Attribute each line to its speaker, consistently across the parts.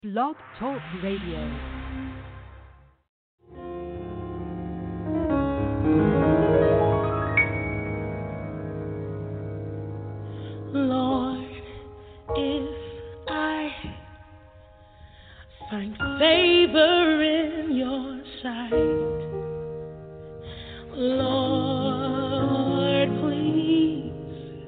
Speaker 1: Blog Talk Radio.
Speaker 2: Lord, if I find favor in your sight, Lord, please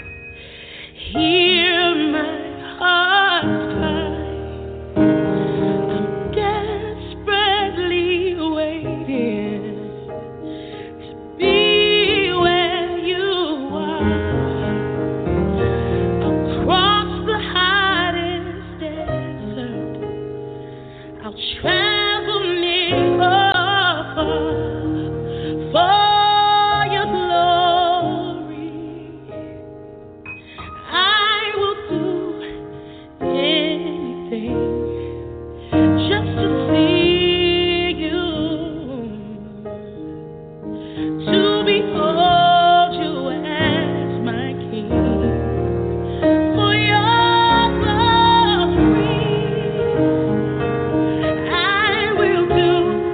Speaker 2: hear my heart's cry. I'm desperately waiting to be where you are. Across the hottest desert, I'll travel near or far for your glory. I will do anything just to see you, to behold you as my King. For your glory, I will do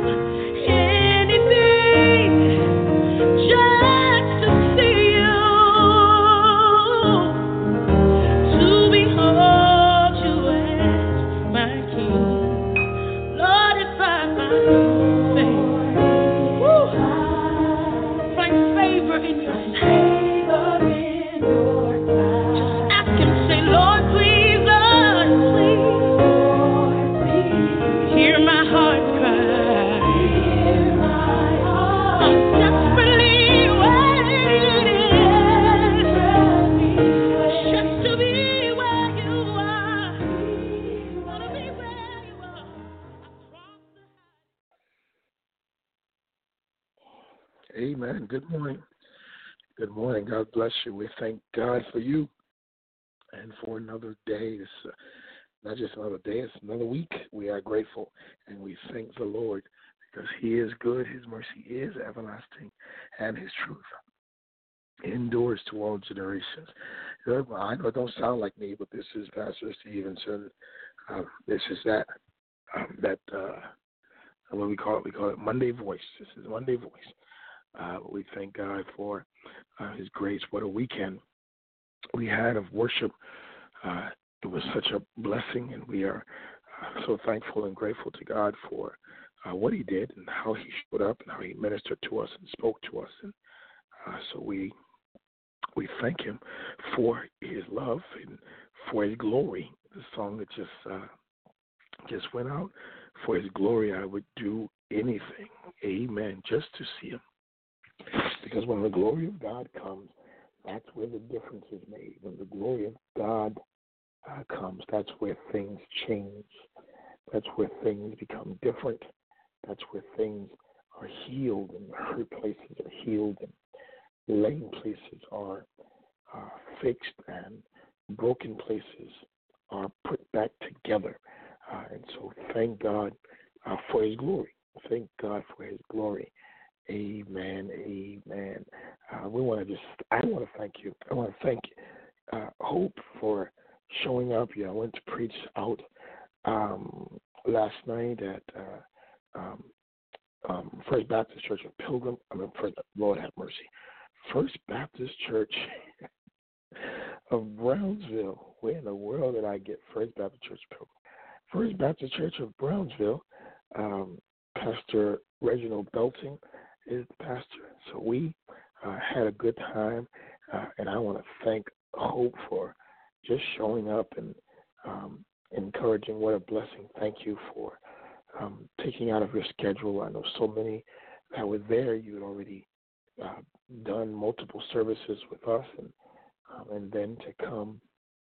Speaker 2: anything just to see you, to behold you as my King. Lord, if I find favor in your sight, ask him, say, Lord, please, hear my heart cry. I'm desperately waiting just to be where you are. Wanna be where you are.
Speaker 3: Amen. Good morning. Good morning. God bless you. We thank God for you and for another day. It's not just another day, it's another week. We are grateful and we thank the Lord because he is good, his mercy is everlasting, and his truth endures to all generations. I know it don't sound like me, but this is Pastor Stevenson. This is what we call it. We call it Monday Voice. This is Monday Voice. We thank God for his grace. What a weekend we had of worship. It was such a blessing, and we are so thankful and grateful to God for what he did and how he showed up and how he ministered to us and spoke to us. And so we thank him for his love and for his glory. The song that just went out, for his glory I would do anything. Amen. Just to see him. Because when the glory of God comes, that's where the difference is made. When the glory of God comes, that's where things change. That's where things become different. That's where things are healed and hurt places are healed and lame places are fixed and broken places are put back together. And so thank God for his glory. Thank God for his glory. Amen. Amen. I want to thank you. I want to thank Hope for showing up. Yeah, I went to preach out last night at First Baptist Church of Pilgrim. Lord have mercy. First Baptist Church of Brownsville. Where in the world did I get First Baptist Church of Pilgrim? First Baptist Church of Brownsville. Pastor Reginald Belting is the pastor. So we had a good time, and I want to thank Hope for just showing up and encouraging. What a blessing. Thank you for taking out of your schedule. I know so many that were there. You had already done multiple services with us, and then to come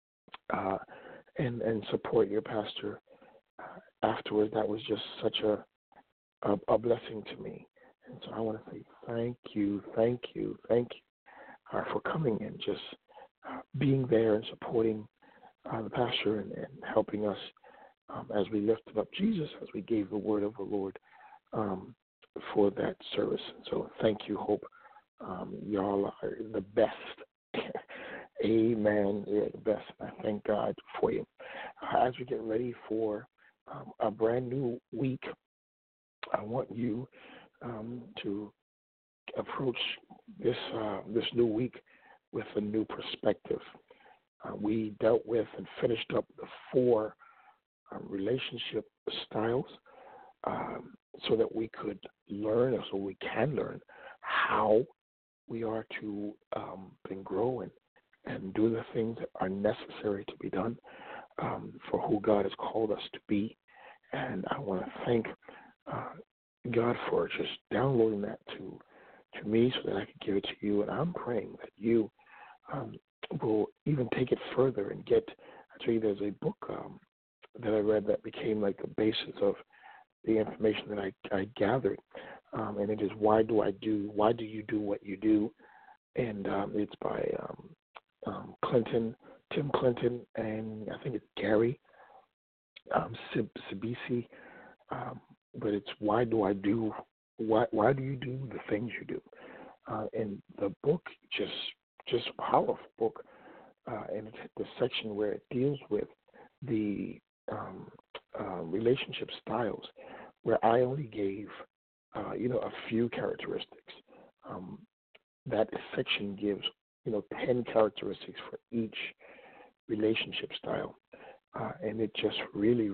Speaker 3: and support your pastor afterwards, that was just such a blessing to me. And so I want to say thank you for coming and just being there and supporting the pastor and helping us as we lifted up Jesus, as we gave the word of the Lord for that service. So thank you, Hope. Y'all are the best. Amen. You're the best. I thank God for you. As we get ready for a brand new week. I want you to approach this new week with a new perspective. We dealt with and finished up the 4 relationship styles so that we could learn, or so we can learn how we are to then grow and do the things that are necessary to be done for who God has called us to be. And I want to thank God for just downloading that to me so that I can give it to you. And I'm praying that you will even take it further and get. I tell you, there's a book that I read that became like the basis of the information that I gathered, and it is Why Do You Do What You Do? And it's by Tim Clinton, and I think it's Gary Sibisi, but it's Why Do You Do the Things You Do? And the book, just a powerful book, and it's the section where it deals with the relationship styles, where I only gave a few characteristics. That section gives 10 characteristics for each relationship style, and it just really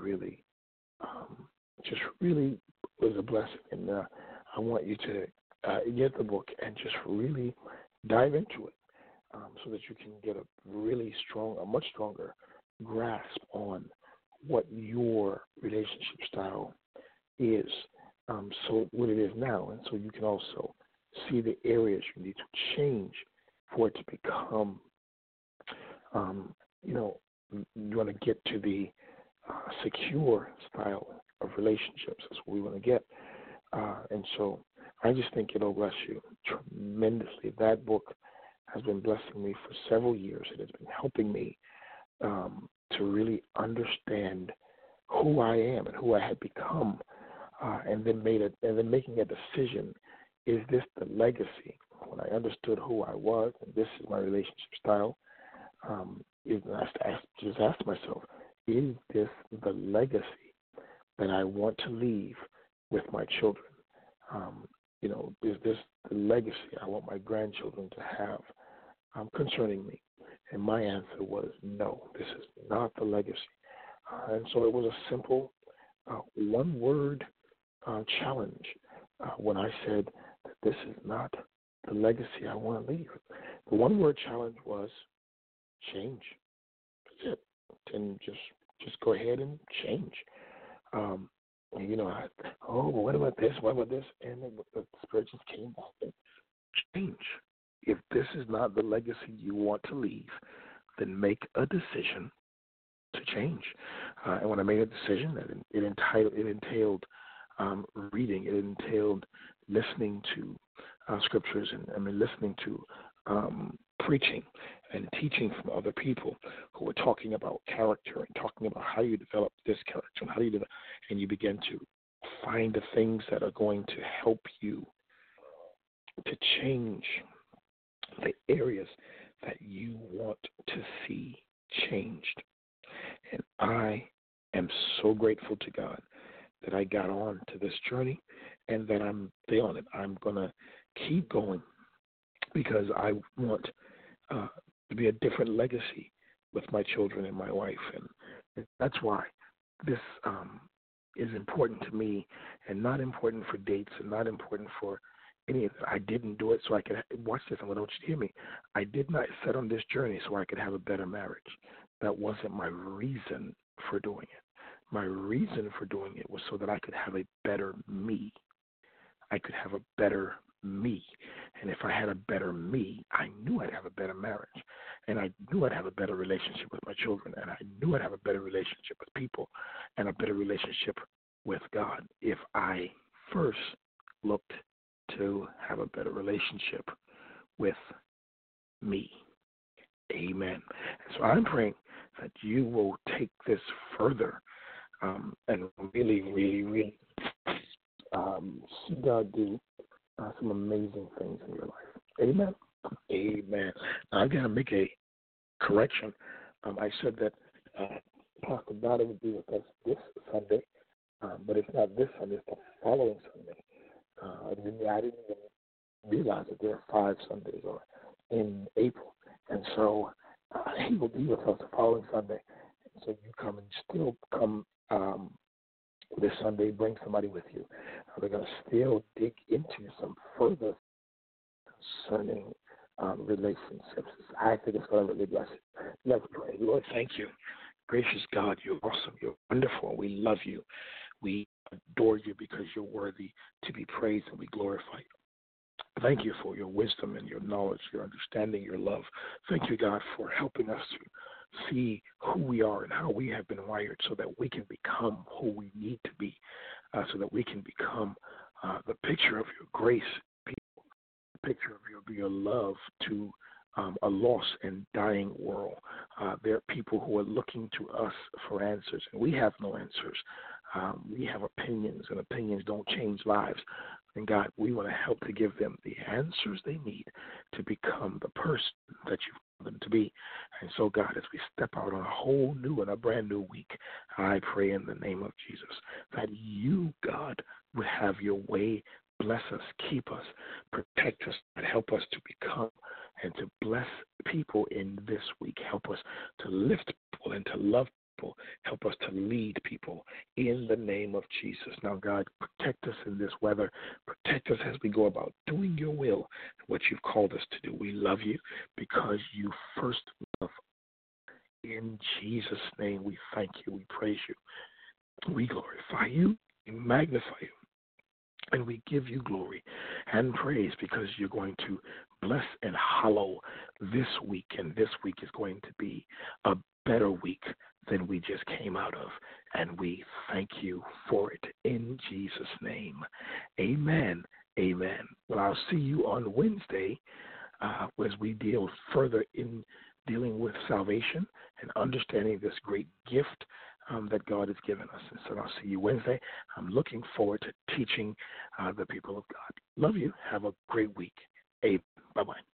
Speaker 3: was a blessing. And I want you to get the book and just really dive into it, so that you can get a much stronger grasp on what your relationship style is, so what it is now, and so you can also see the areas you need to change for it to become, you want to get to the secure style of relationships. That's what we want to get, and so I just think it'll bless you tremendously. That book has been blessing me for several years. It has been helping me to really understand who I am and who I had become, and then making a decision: is this the legacy? When I understood who I was, and this is my relationship style, just ask myself: is this the legacy that I want to leave with my children? Is this the legacy I want my grandchildren to have concerning me? And my answer was no, this is not the legacy. And so it was a simple one-word challenge when I said that this is not the legacy I want to leave. The one-word challenge was change. That's it. And just go ahead and change. What about this? What about this? And the Spirit just came back and change. If this is not the legacy you want to leave, then make a decision to change. And when I made a decision, it entailed reading. It entailed listening to scriptures and listening to preaching and teaching from other people who were talking about character and talking about how you develop this character and how you develop, and you begin to find the things that are going to help you to change the areas that you want to see changed. And I am so grateful to God that I got on to this journey and that I'm still on it. I'm going to keep going because I want to be a different legacy with my children and my wife. And that's why this is important to me and not important for dates and not important for any of that. I didn't do it so I could watch this. I want you to hear me. I did not set on this journey so I could have a better marriage. That wasn't my reason for doing it. My reason for doing it was so that I could have a better me. I could have a better me. And if I had a better me, I knew I'd have a better marriage. And I knew I'd have a better relationship with my children. And I knew I'd have a better relationship with people and a better relationship with God if I first looked to have a better relationship with me. Amen. So I'm praying that you will take this further and really, really, really see God do some amazing things in your life. Amen. Amen. Now, I've got to make a correction. I said that Pastor Dada would be with us this Sunday, not this Sunday, it's the following Sunday. I didn't even realize that there are 5 Sundays in April. And so he will be with us the following Sunday. And so you come and still come this Sunday, bring somebody with you. We're going to still dig into some further concerning relationships. I think it's going to really bless you. Let's pray. Lord, thank you. Gracious God, you're awesome. You're wonderful. We love you. We adore you because you're worthy to be praised, and we glorify you. Thank you for your wisdom and your knowledge, your understanding, your love. Thank you, God, for helping us to see who we are and how we have been wired so that we can become who we need to be, so that we can become the picture of your grace, people, the picture of your love to a lost and dying world. There are people who are looking to us for answers, and we have no answers. We have opinions, and opinions don't change lives. And God, we want to help to give them the answers they need to become the person that you've called them to be. And so, God, as we step out on a whole new and a brand new week, I pray in the name of Jesus that you, God, would have your way. Bless us, keep us, protect us, and help us to become and to bless people in this week. Help us to lift people and to love people. Help us to lead people in the name of Jesus. Now, God, protect us in this weather. Protect us as we go about doing your will, what you've called us to do. We love you because you first love us. In Jesus' name, we thank you. We praise you. We glorify you. We magnify you. And we give you glory and praise because you're going to bless and hallow this week. And this week is going to be a better week than we just came out of. And we thank you for it in Jesus' name. Amen. Amen. Well, I'll see you on Wednesday as we deal further in dealing with salvation and understanding this great gift that God has given us. And so I'll see you Wednesday. I'm looking forward to teaching the people of God. Love you. Have a great week. Bye-bye.